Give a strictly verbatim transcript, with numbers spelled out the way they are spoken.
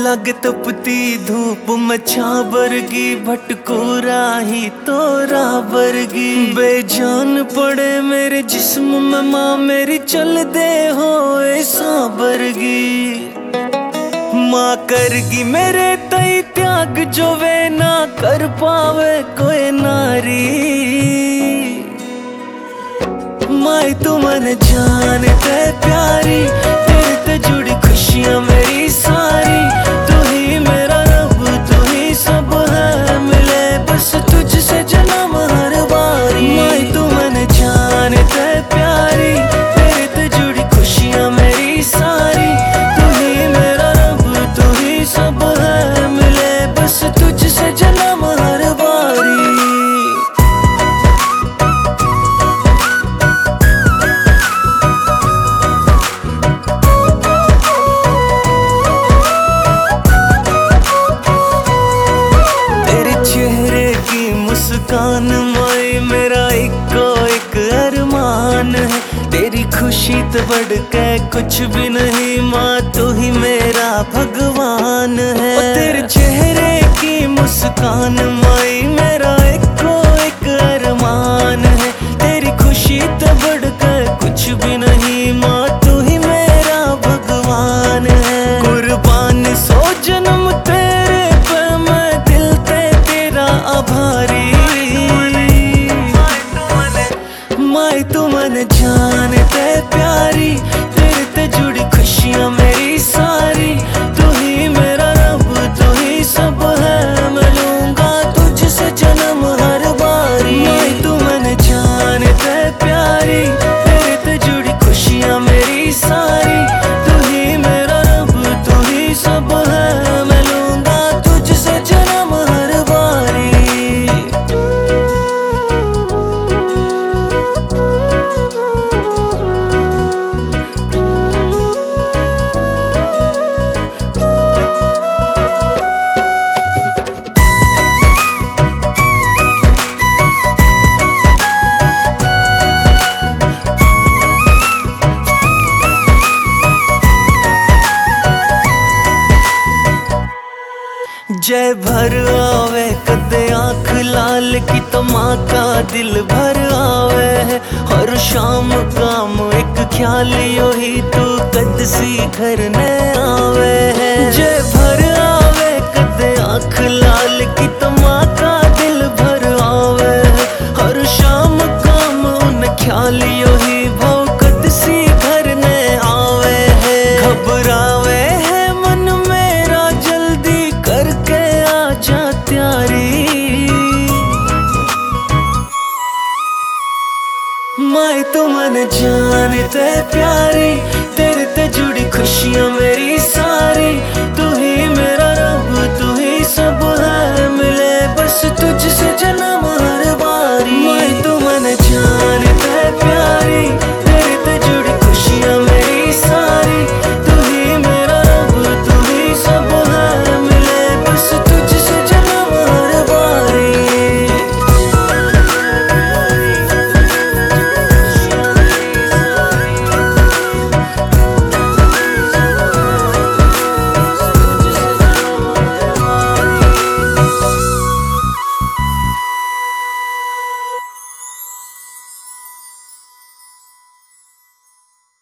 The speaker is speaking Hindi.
लग तपती धूप में छाबरगी, भटको राही तोरा बरगी। बेजान पड़े मेरे जिस्म में माँ मेरी, चल दे हो साबरगी। माँ करगी मेरे तई त्याग, जो वे ना कर पावे कोई नारी। माई तू मन जानते प्यारी, तेरे ते जुड़ी खुशियां मेरी सारी। तू ही मेरा रब, तू ही सब है, मिले बस तुझसे जन्म हर बारी। माई तू मन जानते प्यारी, तेरे ते जुड़ी खुशियां मेरी सारी। तू ही मेरा रब, तू ही सब है, मिले बस तुझसे जन्म हर बारी। मुस्कान माई मेरा इको एक अरमान है, तेरी खुशी तो बढ़ के कुछ भी नहीं। माँ तू ही मेरा भगवान है। तेरे चेहरे की मुस्कान माई मेरा इको एक अरमान है, तेरी खुशी तो बढ़ के कुछ भी नहीं। माँ तू ही मेरा भगवान है। कुर्बान सौ जन्म तेरे पे मैं, दिल ते तेरा आभारी। माई तू मन जानते प्यारी, तेरे ते जुड़ी खुशियां मेरी सारी। तू ही मेरा रब, तू ही सब है, मैं लूंगा तुझसे जन्म हर बारी। माई तू मन जानते प्यारी, तेरे ते जुड़ी खुशियां मेरी सारी। तू ही मेरा रब, तू ही सब है, मैं लूंगा तुझसे जन्म हर बारी। जय भर आवे कदे आँख लाल की, तो माँ का दिल भर आवे है। हर शाम काम एक ख्याल यो ही, तू कद सी घर ने आवे है। जय भर आवे कदे आँख लाल की, तो माँ का दिल भर आवे है। हर शाम काम उन ख्याल यो ही, भाव कद सी घर ने आवे है। घबरावे है मन मेरा, जल्दी करके आजा त्यारी। माई तू मन जानते प्यारी, तेरे ते जुड़ी खुशियां मेरी सारी। तू ही मेरा रब, तू ही सब है, मिले बस तुझसे जन्म